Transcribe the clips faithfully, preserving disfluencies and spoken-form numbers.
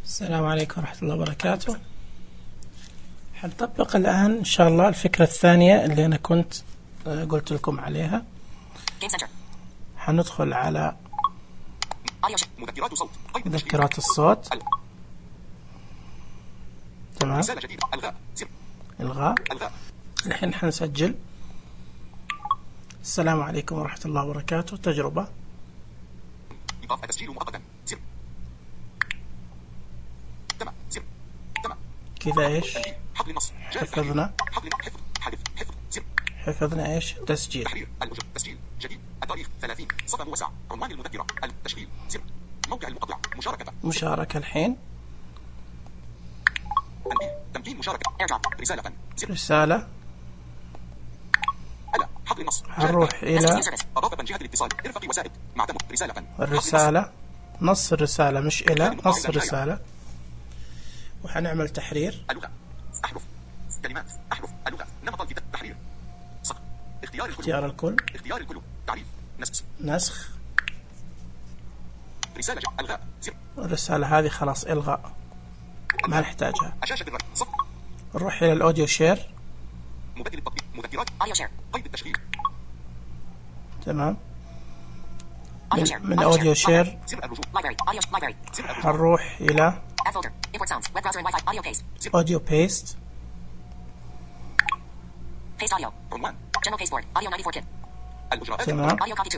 السلام عليكم ورحمة الله وبركاته. حنطبق الآن إن شاء الله الفكرة الثانية اللي أنا كنت قلت لكم عليها. حندخل على مذكرات الصوت. تمام. إلغاء. الحين حنسجل. السلام عليكم ورحمة الله وبركاته. تجربة. كذا ايش حفظنا حفظنا ايش تسجيل. تسجيل جديد التاريخ ثلاثين صفر موسع عنوان المذكرة التشغيل سر موقع المقطع مشاركة مشاركة الحين تمكين مشاركة رسالة رسالة على حقل النص هنروح إلى أضافة جهة الاتصال ارفق وسائد معتمد رسالة الرسالة نص الرسالة مش إلى نص الرسالة وحنعمل تحرير اللغة أحرف كلمات أحرف اللغة نمط التحرير صح اختيار الكل اختيار الكل اختيار الكل تعريف نسخ نسخ رسالة الغاء زر الرسالة هذه خلاص إلغاء ما نحتاجها. شاشة الرقم صف نروح إلى الأوديو شير مبدل التطبيق مذكرات أوديو شير قيد التشغيل تمام. من, من أوديو شير هنروح إلى أوديو بيست تمام.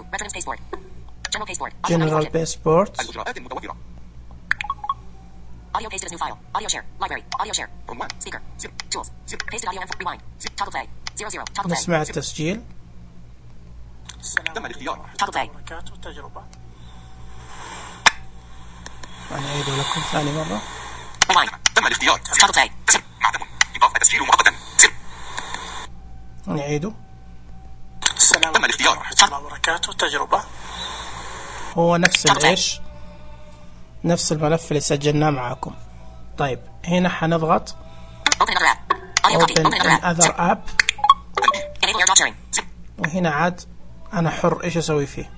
جنرال بيسبورت الإجراءات المتوفرة Audio paste as new file. Audio share. Library. Audio share. عنوان. Speaker. Zip. Tools. Zip. Pasted audio and rewind. Zip. Toggle play. Zero zero. Toggle play. نسمع التسجيل. تم الاختيار. Toggle play. تجربة. أنا أعيد لكم ثاني مرة. Rewind. تم الاختيار. Toggle play. Zip. معتم. إضافة تسجيل مؤقتا. Zip. نعيده. تم الاختيار. ورحمة الله وبركاته. تجربة. هو نفس الإيش؟ نفس الملف اللي سجلناه معاكم. طيب هنا حنضغط Open another app وهنا عاد أنا حر إيش أسوي فيه.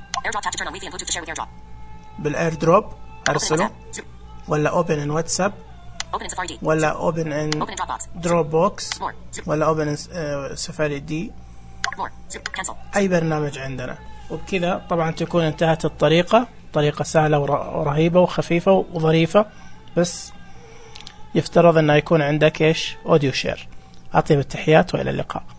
بالإير دروب أرسله ولا Open in WhatsApp ولا Open in Dropbox ولا Open in Safari دي أي برنامج عندنا. وبكذا طبعا تكون انتهت الطريقة. طريقة سهلة ورهيبة وخفيفة وظريفة بس يفترض أن يكون عندك إيش أوديو شير. أطيب التحيات وإلى اللقاء.